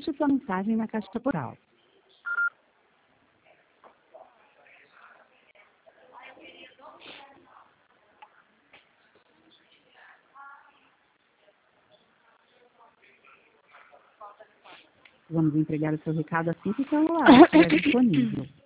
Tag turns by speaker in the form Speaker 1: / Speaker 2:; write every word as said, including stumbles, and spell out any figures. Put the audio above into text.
Speaker 1: Deixe sua mensagem na caixa postal. Vamos entregar o seu recado assim que o celular estiver disponível.